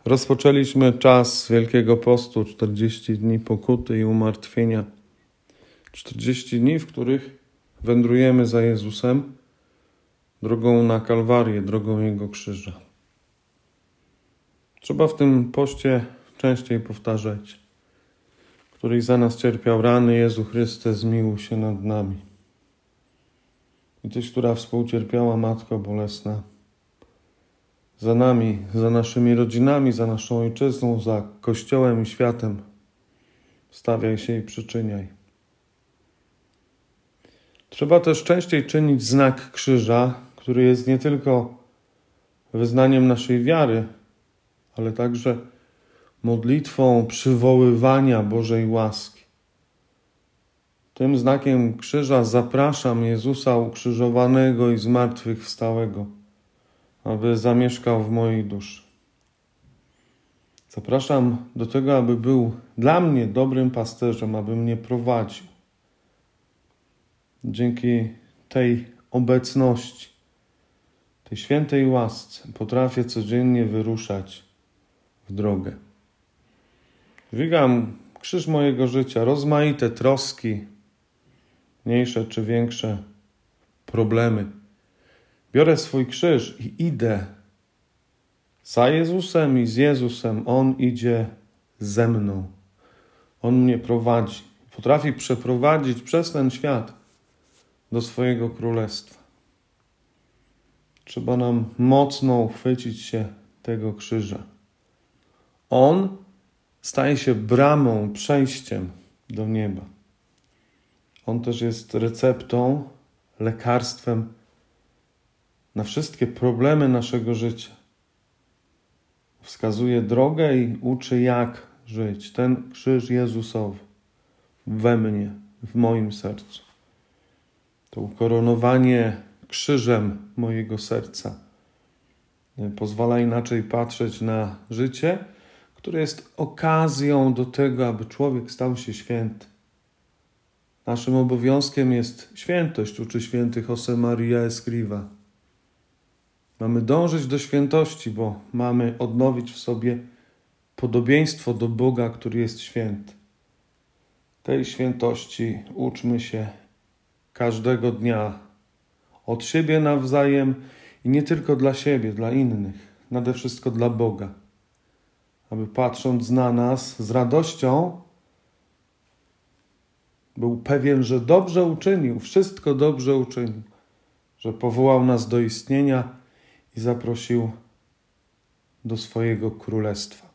Rozpoczęliśmy czas Wielkiego Postu, 40 dni pokuty i umartwienia. 40 dni, w których wędrujemy za Jezusem drogą na Kalwarię, drogą Jego krzyża. Trzeba w tym poście częściej powtarzać: któryś za nas cierpiał rany, Jezu Chryste, zmiłuj się nad nami. I Tyś, która współcierpiała, Matko Bolesna, za nami, za naszymi rodzinami, za naszą ojczyzną, za Kościołem i światem, stawiaj się i przyczyniaj. Trzeba też częściej czynić znak krzyża, który jest nie tylko wyznaniem naszej wiary, ale także modlitwą przywoływania Bożej łaski. Tym znakiem krzyża zapraszam Jezusa ukrzyżowanego i zmartwychwstałego, aby zamieszkał w mojej duszy. Zapraszam do tego, aby był dla mnie dobrym pasterzem, aby mnie prowadził. Dzięki tej obecności, tej świętej łasce potrafię codziennie wyruszać w drogę. Dźwigam krzyż mojego życia, rozmaite troski, mniejsze czy większe problemy. Biorę swój krzyż i idę za Jezusem i z Jezusem. On idzie ze mną. On mnie prowadzi. Potrafi przeprowadzić przez ten świat do swojego królestwa. Trzeba nam mocno uchwycić się tego krzyża. On staje się bramą, przejściem do nieba. On też jest receptą, lekarstwem na wszystkie problemy naszego życia. Wskazuje drogę i uczy, jak żyć. Ten krzyż Jezusowy we mnie, w moim sercu. To ukoronowanie krzyżem mojego serca pozwala inaczej patrzeć na życie, które jest okazją do tego, aby człowiek stał się święty. Naszym obowiązkiem jest świętość, uczy święty Josemaria Escriva. Mamy dążyć do świętości, bo mamy odnowić w sobie podobieństwo do Boga, który jest święty. Tej świętości uczmy się każdego dnia od siebie nawzajem i nie tylko dla siebie, dla innych, nade wszystko dla Boga. Aby patrząc na nas z radością, był pewien, że dobrze uczynił, wszystko dobrze uczynił, że powołał nas do istnienia i zaprosił do swojego królestwa.